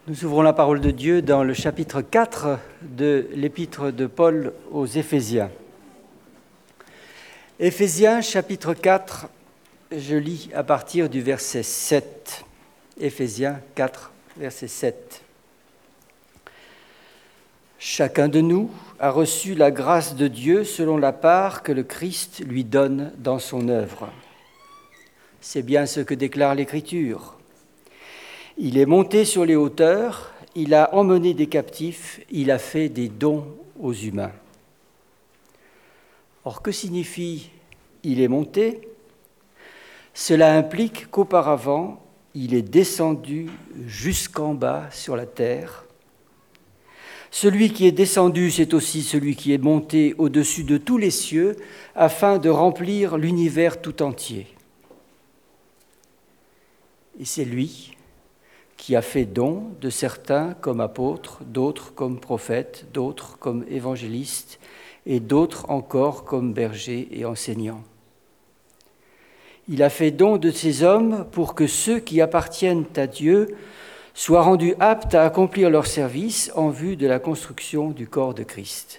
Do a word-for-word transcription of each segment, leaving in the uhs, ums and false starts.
Nous ouvrons la parole de Dieu dans le chapitre quatre de l'épître de Paul aux Éphésiens. Éphésiens chapitre quatre, je lis à partir du verset sept. Éphésiens quatre, verset sept. Chacun de nous a reçu la grâce de Dieu selon la part que le Christ lui donne dans son œuvre. C'est bien ce que déclare l'Écriture. Il est monté sur les hauteurs, il a emmené des captifs, il a fait des dons aux humains. Or, que signifie « il est monté » ? Cela implique qu'auparavant, il est descendu jusqu'en bas sur la terre. Celui qui est descendu, c'est aussi celui qui est monté au-dessus de tous les cieux afin de remplir l'univers tout entier. Et c'est lui qui a fait don de certains comme apôtres, d'autres comme prophètes, d'autres comme évangélistes et d'autres encore comme bergers et enseignants. Il a fait don de ces hommes pour que ceux qui appartiennent à Dieu soient rendus aptes à accomplir leur service en vue de la construction du corps de Christ.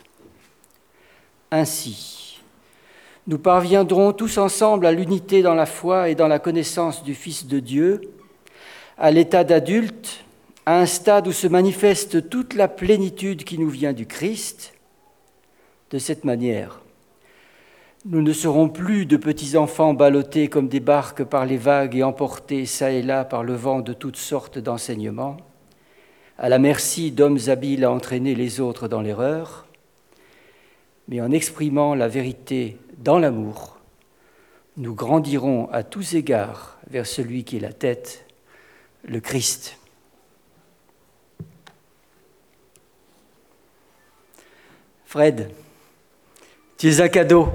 Ainsi, nous parviendrons tous ensemble à l'unité dans la foi et dans la connaissance du Fils de Dieu, à l'état d'adulte, à un stade où se manifeste toute la plénitude qui nous vient du Christ. De cette manière, nous ne serons plus de petits enfants ballottés comme des barques par les vagues et emportés çà et là par le vent de toutes sortes d'enseignements, à la merci d'hommes habiles à entraîner les autres dans l'erreur, mais en exprimant la vérité dans l'amour, nous grandirons à tous égards vers celui qui est la tête, le Christ. Fred, tu es un cadeau.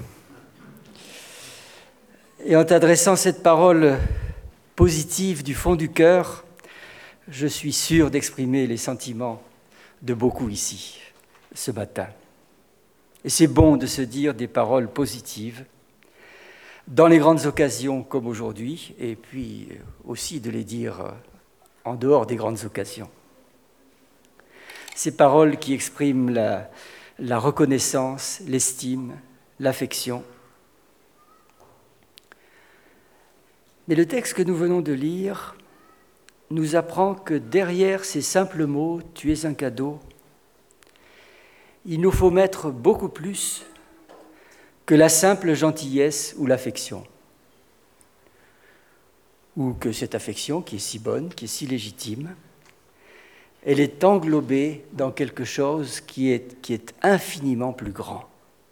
Et en t'adressant cette parole positive du fond du cœur, je suis sûr d'exprimer les sentiments de beaucoup ici, ce matin. Et c'est bon de se dire des paroles positives dans les grandes occasions comme aujourd'hui, et puis aussi de les dire en dehors des grandes occasions. Ces paroles qui expriment la, la reconnaissance, l'estime, l'affection. Mais le texte que nous venons de lire nous apprend que derrière ces simples mots « tu es un cadeau », il nous faut mettre beaucoup plus que la simple gentillesse ou l'affection, ou que cette affection qui est si bonne, qui est si légitime, elle est englobée dans quelque chose qui est, qui est infiniment plus grand.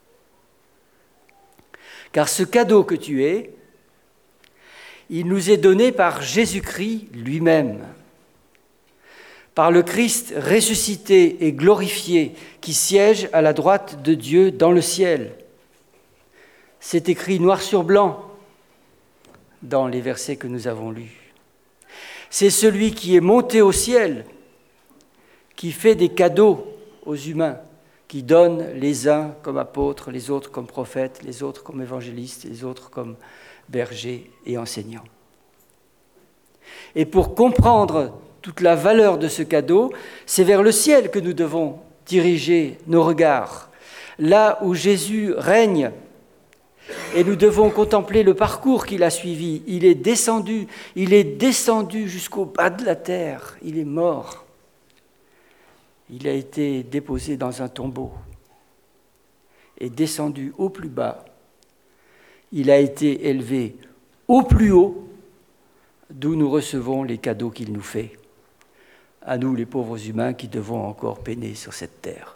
Car ce cadeau que tu es, il nous est donné par Jésus-Christ lui-même, par le Christ ressuscité et glorifié qui siège à la droite de Dieu dans le ciel. C'est écrit noir sur blanc dans les versets que nous avons lus. C'est celui qui est monté au ciel, qui fait des cadeaux aux humains, qui donne les uns comme apôtres, les autres comme prophètes, les autres comme évangélistes, les autres comme bergers et enseignants. Et pour comprendre toute la valeur de ce cadeau, c'est vers le ciel que nous devons diriger nos regards, là où Jésus règne. Et nous devons contempler le parcours qu'il a suivi. Il est descendu, il est descendu jusqu'au bas de la terre. Il est mort. Il a été déposé dans un tombeau et descendu au plus bas. Il a été élevé au plus haut, d'où nous recevons les cadeaux qu'il nous fait. À nous, les pauvres humains, qui devons encore peiner sur cette terre.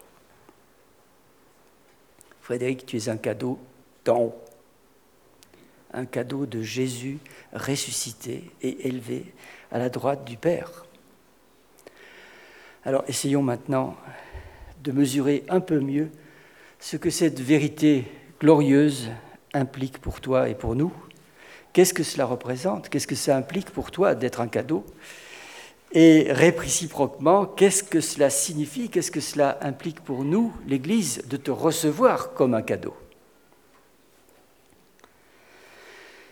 Frédéric, tu es un cadeau d'en haut. Un cadeau de Jésus ressuscité et élevé à la droite du Père. Alors, essayons maintenant de mesurer un peu mieux ce que cette vérité glorieuse implique pour toi et pour nous. Qu'est-ce que cela représente ? Qu'est-ce que ça implique pour toi d'être un cadeau ? Et réciproquement, qu'est-ce que cela signifie ? Qu'est-ce que cela implique pour nous, l'Église, de te recevoir comme un cadeau ?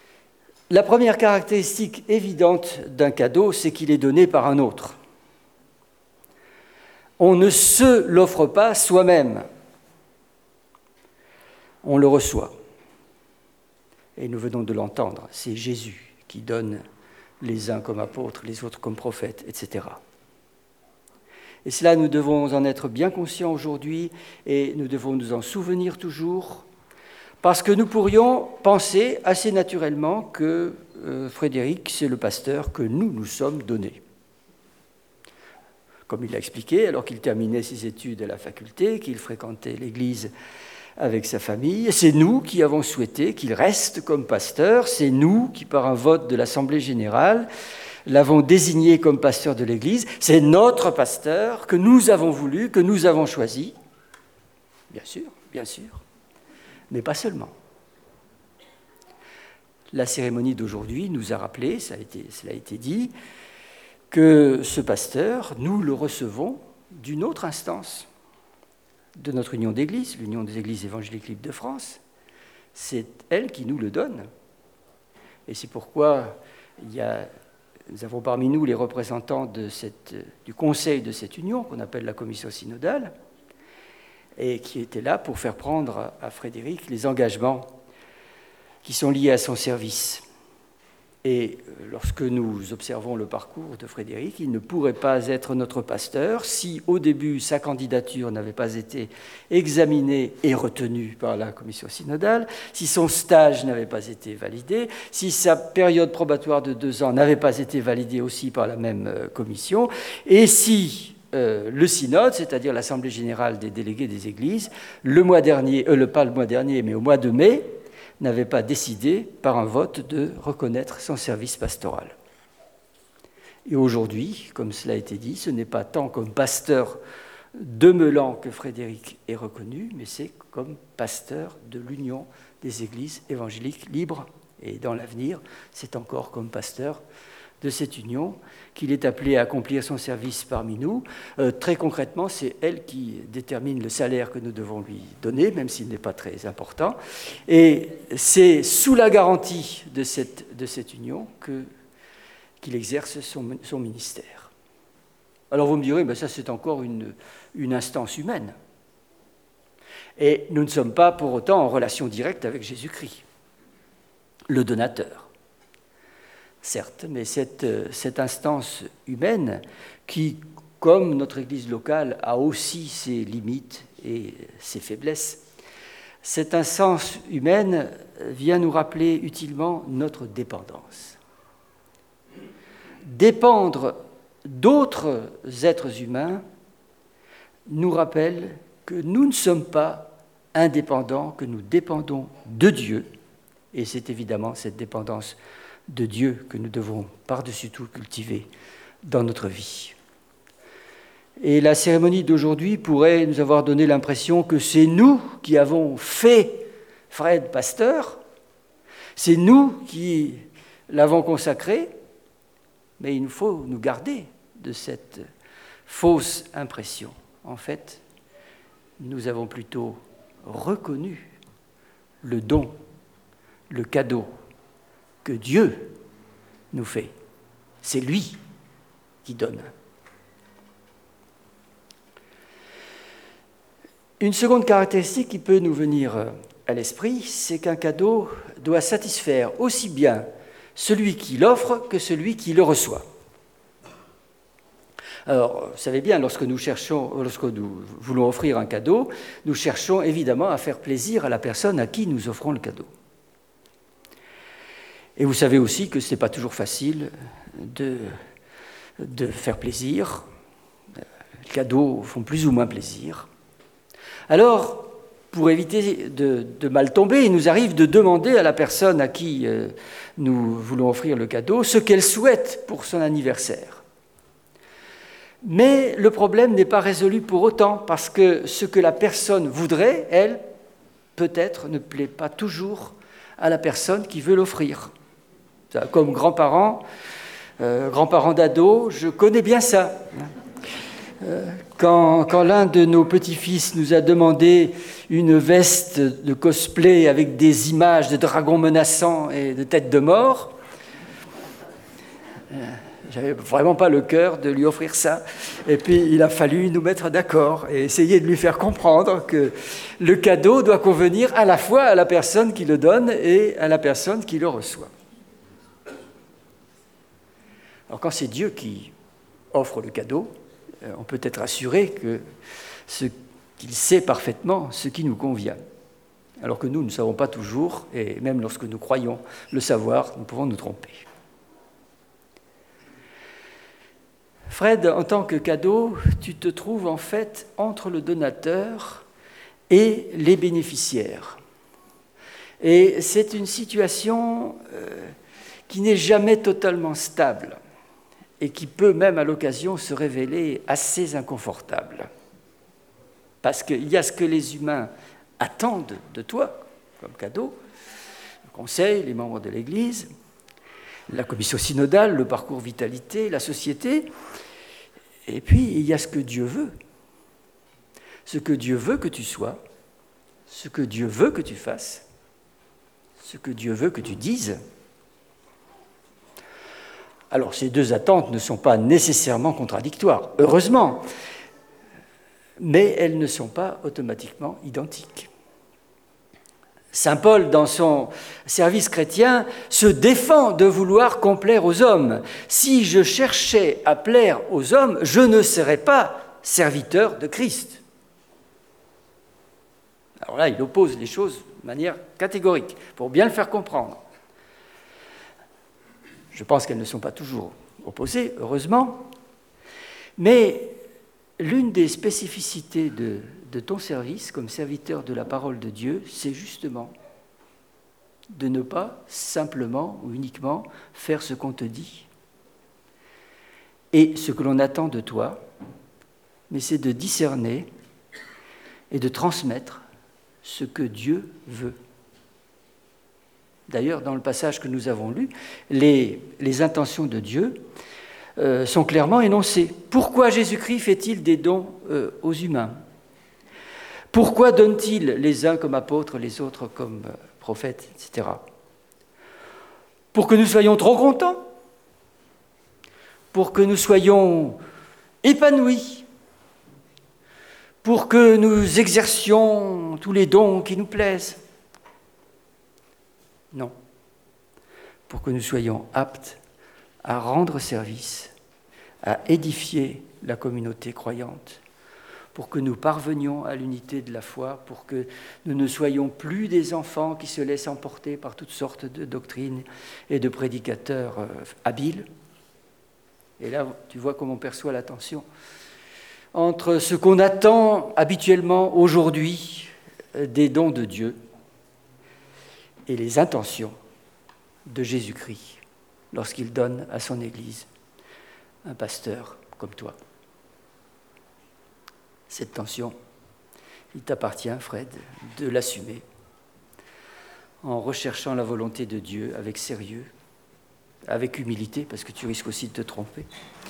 La première caractéristique évidente d'un cadeau, c'est qu'il est donné par un autre. On ne se l'offre pas soi-même. On le reçoit. Et nous venons de l'entendre, c'est Jésus qui donne les uns comme apôtres, les autres comme prophètes, et cetera. Et cela, nous devons en être bien conscients aujourd'hui et nous devons nous en souvenir toujours, parce que nous pourrions penser assez naturellement que euh, Frédéric, c'est le pasteur que nous nous sommes donnés. Comme il l'a expliqué, alors qu'il terminait ses études à la faculté, qu'il fréquentait l'église avec sa famille, c'est nous qui avons souhaité qu'il reste comme pasteur, c'est nous qui, par un vote de l'Assemblée générale, l'avons désigné comme pasteur de l'Église, c'est notre pasteur que nous avons voulu, que nous avons choisi, bien sûr, bien sûr, mais pas seulement. La cérémonie d'aujourd'hui nous a rappelé, ça a été, cela a été dit, que ce pasteur, nous le recevons d'une autre instance de notre union d'église, l'Union des églises évangéliques libres de France. C'est elle qui nous le donne. Et c'est pourquoi il y a, nous avons parmi nous les représentants de cette, du conseil de cette union, qu'on appelle la commission synodale, et qui étaient là pour faire prendre à Frédéric les engagements qui sont liés à son service. Et lorsque nous observons le parcours de Frédéric, il ne pourrait pas être notre pasteur si, au début, sa candidature n'avait pas été examinée et retenue par la commission synodale, si son stage n'avait pas été validé, si sa période probatoire de deux ans n'avait pas été validée aussi par la même commission, et si euh, le synode, c'est-à-dire l'Assemblée générale des délégués des églises, le mois dernier, euh, pas le mois dernier, mais au mois de mai, n'avait pas décidé par un vote de reconnaître son service pastoral. Et aujourd'hui, comme cela a été dit, ce n'est pas tant comme pasteur de Meulan que Frédéric est reconnu, mais c'est comme pasteur de l'Union des églises évangéliques libres. Et dans l'avenir, c'est encore comme pasteur de cette union qu'il est appelé à accomplir son service parmi nous. Euh, très concrètement, c'est elle qui détermine le salaire que nous devons lui donner, même s'il n'est pas très important. Et c'est sous la garantie de cette, de cette union que, qu'il exerce son, son ministère. Alors vous me direz, ben ça c'est encore une, une instance humaine. Et nous ne sommes pas pour autant en relation directe avec Jésus-Christ, le donateur. Certes, mais cette, cette instance humaine qui, comme notre Église locale, a aussi ses limites et ses faiblesses, cette instance humaine vient nous rappeler utilement notre dépendance. Dépendre d'autres êtres humains nous rappelle que nous ne sommes pas indépendants, que nous dépendons de Dieu, et c'est évidemment cette dépendance de Dieu que nous devons par-dessus tout cultiver dans notre vie. Et la cérémonie d'aujourd'hui pourrait nous avoir donné l'impression que c'est nous qui avons fait Fred pasteur, c'est nous qui l'avons consacré, mais il nous faut nous garder de cette fausse impression. En fait, nous avons plutôt reconnu le don, le cadeau que Dieu nous fait. C'est lui qui donne. Une seconde caractéristique qui peut nous venir à l'esprit, c'est qu'un cadeau doit satisfaire aussi bien celui qui l'offre que celui qui le reçoit. Alors, vous savez bien, lorsque nous cherchons, lorsque nous voulons offrir un cadeau, nous cherchons évidemment à faire plaisir à la personne à qui nous offrons le cadeau. Et vous savez aussi que ce n'est pas toujours facile de, de faire plaisir. Les cadeaux font plus ou moins plaisir. Alors, pour éviter de, de mal tomber, il nous arrive de demander à la personne à qui euh, nous voulons offrir le cadeau ce qu'elle souhaite pour son anniversaire. Mais le problème n'est pas résolu pour autant, parce que ce que la personne voudrait, elle, peut-être ne plaît pas toujours à la personne qui veut l'offrir. Comme grand-parent, euh, grand-parent d'ado, je connais bien ça. Euh, quand, quand l'un de nos petits-fils nous a demandé une veste de cosplay avec des images de dragons menaçants et de têtes de mort, euh, j'avais vraiment pas le cœur de lui offrir ça. Et puis il a fallu nous mettre d'accord et essayer de lui faire comprendre que le cadeau doit convenir à la fois à la personne qui le donne et à la personne qui le reçoit. Alors quand c'est Dieu qui offre le cadeau, on peut être assuré que ce, qu'il sait parfaitement ce qui nous convient. Alors que nous, nous ne savons pas toujours, et même lorsque nous croyons le savoir, nous pouvons nous tromper. Fred, en tant que cadeau, tu te trouves en fait entre le donateur et les bénéficiaires. Et c'est une situation euh, qui n'est jamais totalement stable et qui peut même à l'occasion se révéler assez inconfortable. Parce qu'il y a ce que les humains attendent de toi comme cadeau, le conseil, les membres de l'Église, la commission synodale, le parcours vitalité, la société, et puis il y a ce que Dieu veut. Ce que Dieu veut que tu sois, ce que Dieu veut que tu fasses, ce que Dieu veut que tu dises. Alors ces deux attentes ne sont pas nécessairement contradictoires, heureusement, mais elles ne sont pas automatiquement identiques. Saint Paul, dans son service chrétien, se défend de vouloir complaire aux hommes. Si je cherchais à plaire aux hommes, je ne serais pas serviteur de Christ. Alors là, il oppose les choses de manière catégorique, pour bien le faire comprendre. Je pense qu'elles ne sont pas toujours opposées, heureusement, mais l'une des spécificités de, de ton service comme serviteur de la parole de Dieu, c'est justement de ne pas simplement ou uniquement faire ce qu'on te dit et ce que l'on attend de toi, mais c'est de discerner et de transmettre ce que Dieu veut. D'ailleurs, dans le passage que nous avons lu, les, les intentions de Dieu euh, sont clairement énoncées. Pourquoi Jésus-Christ fait-il des dons euh, aux humains ? Pourquoi donne-t-il les uns comme apôtres, les autres comme euh, prophètes, et cetera. Pour que nous soyons trop contents ? Pour que nous soyons épanouis ? Pour que nous exercions tous les dons qui nous plaisent ? Non, pour que nous soyons aptes à rendre service, à édifier la communauté croyante, pour que nous parvenions à l'unité de la foi, pour que nous ne soyons plus des enfants qui se laissent emporter par toutes sortes de doctrines et de prédicateurs euh, habiles. Et là, tu vois comment on perçoit la tension entre ce qu'on attend habituellement aujourd'hui des dons de Dieu et les intentions de Jésus-Christ lorsqu'il donne à son Église un pasteur comme toi. Cette tension, il t'appartient, Fred, de l'assumer en recherchant la volonté de Dieu avec sérieux, avec humilité, parce que tu risques aussi de te tromper,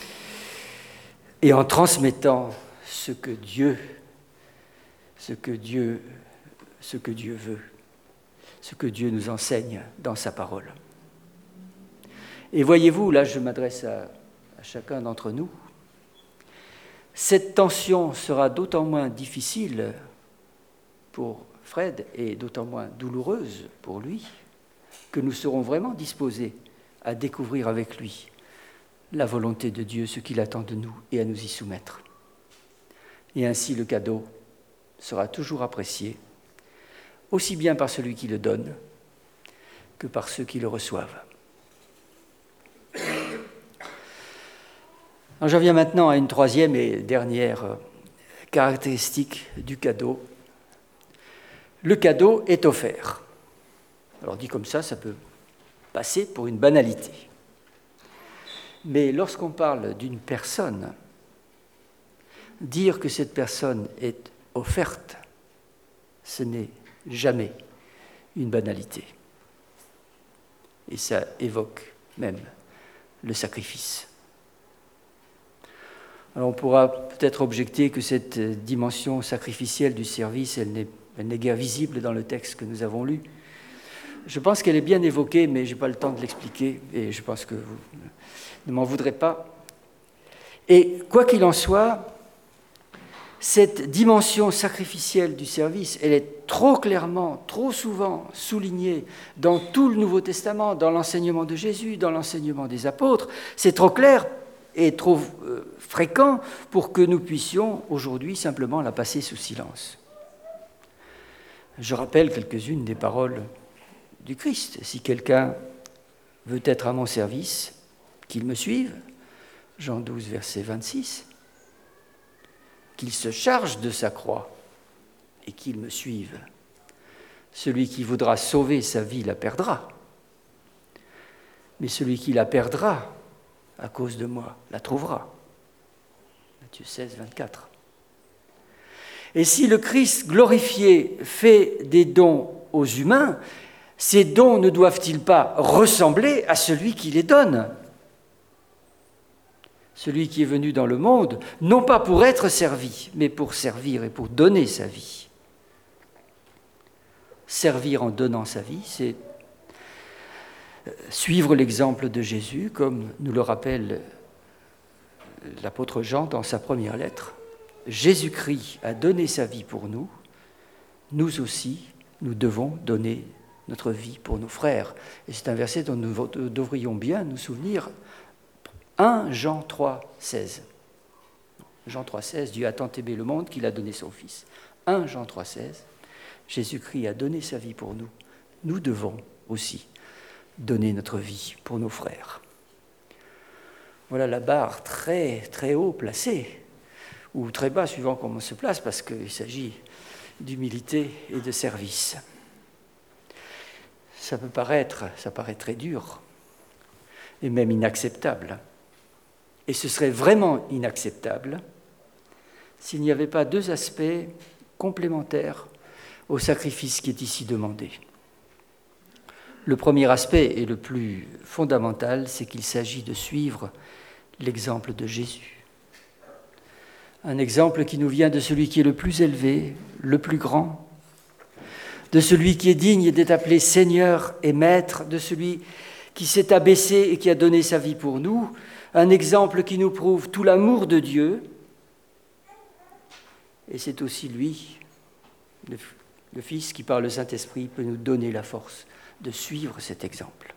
et en transmettant ce que Dieu, ce que Dieu, ce que Dieu veut. Ce que Dieu nous enseigne dans sa parole. Et voyez-vous, là je m'adresse à, à chacun d'entre nous, cette tension sera d'autant moins difficile pour Fred et d'autant moins douloureuse pour lui que nous serons vraiment disposés à découvrir avec lui la volonté de Dieu, ce qu'il attend de nous et à nous y soumettre. Et ainsi le cadeau sera toujours apprécié aussi bien par celui qui le donne que par ceux qui le reçoivent. Alors, j'en viens maintenant à une troisième et dernière caractéristique du cadeau. Le cadeau est offert. Alors dit comme ça, ça peut passer pour une banalité. Mais lorsqu'on parle d'une personne, dire que cette personne est offerte, ce n'est jamais une banalité. Et ça évoque même le sacrifice. Alors on pourra peut-être objecter que cette dimension sacrificielle du service, elle n'est, elle n'est guère visible dans le texte que nous avons lu. Je pense qu'elle est bien évoquée, mais je n'ai pas le temps de l'expliquer, et je pense que vous, Ne m'en voudrez pas. Et quoi qu'il en soit, cette dimension sacrificielle du service, elle est trop clairement, trop souvent soulignée dans tout le Nouveau Testament, dans l'enseignement de Jésus, dans l'enseignement des apôtres. C'est trop clair et trop euh, fréquent pour que nous puissions aujourd'hui simplement la passer sous silence. Je rappelle quelques-unes des paroles du Christ. Si quelqu'un veut être à mon service, qu'il me suive. Jean douze, verset vingt-six. Qu'il se charge de sa croix et qu'il me suive. Celui qui voudra sauver sa vie la perdra. Mais celui qui la perdra à cause de moi la trouvera. Matthieu seize, vingt-quatre. Et si le Christ glorifié fait des dons aux humains, ces dons ne doivent-ils pas ressembler à celui qui les donne ? Celui qui est venu dans le monde, non pas pour être servi, mais pour servir et pour donner sa vie. Servir en donnant sa vie, c'est suivre l'exemple de Jésus, comme nous le rappelle l'apôtre Jean dans sa première lettre. Jésus-Christ a donné sa vie pour nous, nous aussi, nous devons donner notre vie pour nos frères. Et c'est un verset dont nous devrions bien nous souvenir. un Jean trois, seize. Jean trois, seize, Dieu a tant aimé le monde qu'il a donné son Fils. un Jean trois, seize, Jésus-Christ a donné sa vie pour nous. Nous devons aussi donner notre vie pour nos frères. Voilà la barre très, très haut placée, ou très bas, suivant comment on se place, parce qu'il s'agit d'humilité et de service. Ça peut paraître, ça paraît très dur, et même inacceptable. Et ce serait vraiment inacceptable s'il n'y avait pas deux aspects complémentaires au sacrifice qui est ici demandé. Le premier aspect et le plus fondamental, c'est qu'il s'agit de suivre l'exemple de Jésus. Un exemple qui nous vient de celui qui est le plus élevé, le plus grand, de celui qui est digne d'être appelé Seigneur et Maître, de celui qui s'est abaissé et qui a donné sa vie pour nous, un exemple qui nous prouve tout l'amour de Dieu, et c'est aussi lui, le, le Fils, qui par le Saint-Esprit peut nous donner la force de suivre cet exemple.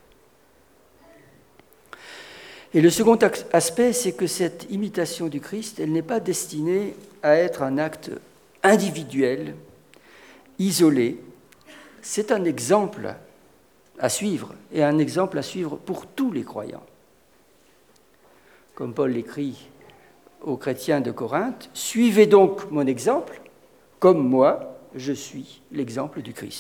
Et le second aspect, c'est que cette imitation du Christ, elle n'est pas destinée à être un acte individuel, isolé. C'est un exemple à suivre, et un exemple à suivre pour tous les croyants. Comme Paul l'écrit aux chrétiens de Corinthe, « Suivez donc mon exemple, comme moi, je suis l'exemple du Christ. »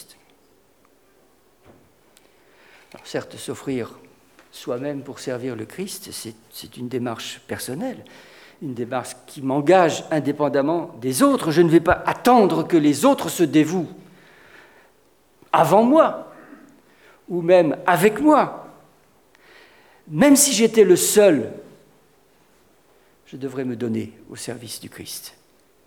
Alors certes, s'offrir soi-même pour servir le Christ, c'est, c'est une démarche personnelle, une démarche qui m'engage indépendamment des autres. Je ne vais pas attendre que les autres se dévouent avant moi, ou même avec moi. Même si j'étais le seul, je devrais me donner au service du Christ.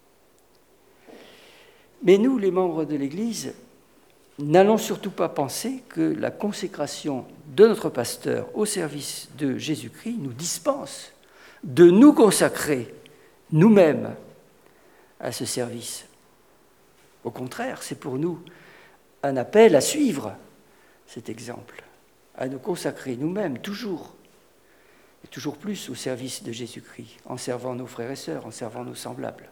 Mais nous, les membres de l'Église, n'allons surtout pas penser que la consécration de notre pasteur au service de Jésus-Christ nous dispense de nous consacrer nous-mêmes à ce service. Au contraire, c'est pour nous un appel à suivre cet exemple, à nous consacrer nous-mêmes toujours, et toujours plus au service de Jésus-Christ, en servant nos frères et sœurs, en servant nos semblables.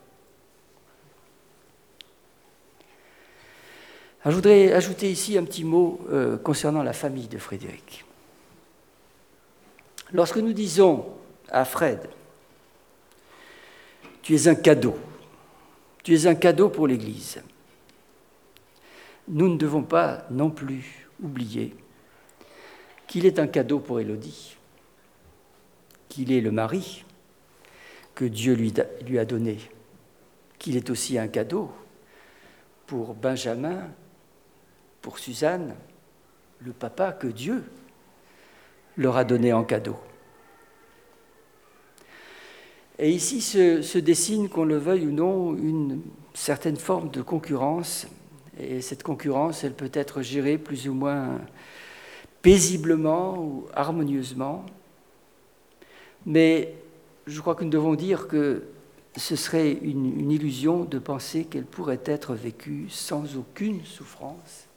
Alors, je voudrais ajouter ici un petit mot euh, concernant la famille de Frédéric. Lorsque nous disons à Fred, « Tu es un cadeau, tu es un cadeau pour l'Église », nous ne devons pas non plus oublier qu'il est un cadeau pour Élodie, qu'il est le mari que Dieu lui, lui a donné, qu'il est aussi un cadeau pour Benjamin, pour Suzanne, le papa que Dieu leur a donné en cadeau. Et ici se, se dessine, qu'on le veuille ou non, une certaine forme de concurrence. Et cette concurrence, elle peut être gérée plus ou moins paisiblement ou harmonieusement. Mais je crois que nous devons dire que ce serait une, une illusion de penser qu'elle pourrait être vécue sans aucune souffrance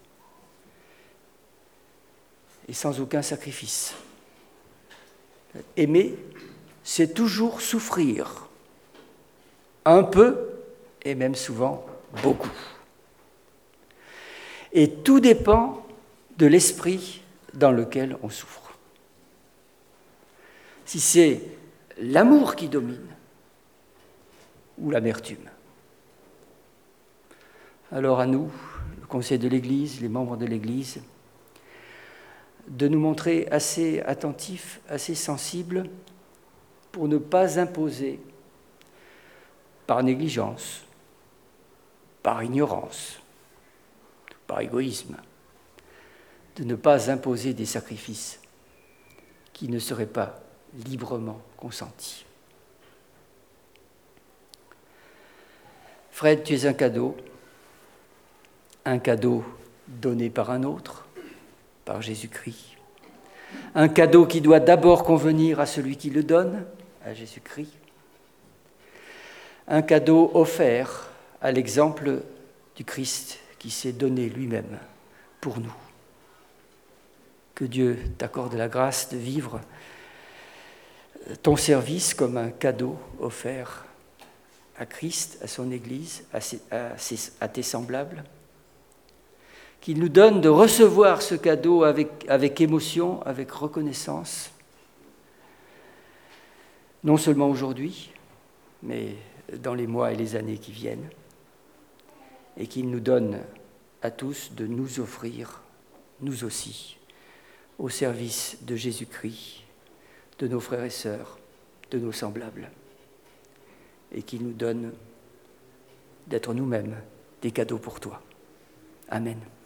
et sans aucun sacrifice. Aimer, c'est toujours souffrir, un peu et même souvent beaucoup. Et tout dépend de l'esprit dans lequel on souffre. Si c'est l'amour qui domine ou l'amertume, alors à nous, le Conseil de l'Église, les membres de l'Église, de nous montrer assez attentifs, assez sensibles pour ne pas imposer par négligence, par ignorance, par égoïsme, de ne pas imposer des sacrifices qui ne seraient pas librement consentis. Fred, tu es un cadeau, un cadeau donné par un autre, par Jésus-Christ. Un cadeau qui doit d'abord convenir à celui qui le donne, à Jésus-Christ. Un cadeau offert à l'exemple du Christ qui s'est donné lui-même pour nous. Que Dieu t'accorde la grâce de vivre ton service comme un cadeau offert à Christ, à son Église, à, ses, à, ses, à tes semblables. Qu'il nous donne de recevoir ce cadeau avec, avec émotion, avec reconnaissance, non seulement aujourd'hui, mais dans les mois et les années qui viennent, et qu'il nous donne à tous de nous offrir, nous aussi, au service de Jésus-Christ, de nos frères et sœurs, de nos semblables, et qu'il nous donne d'être nous-mêmes des cadeaux pour toi. Amen.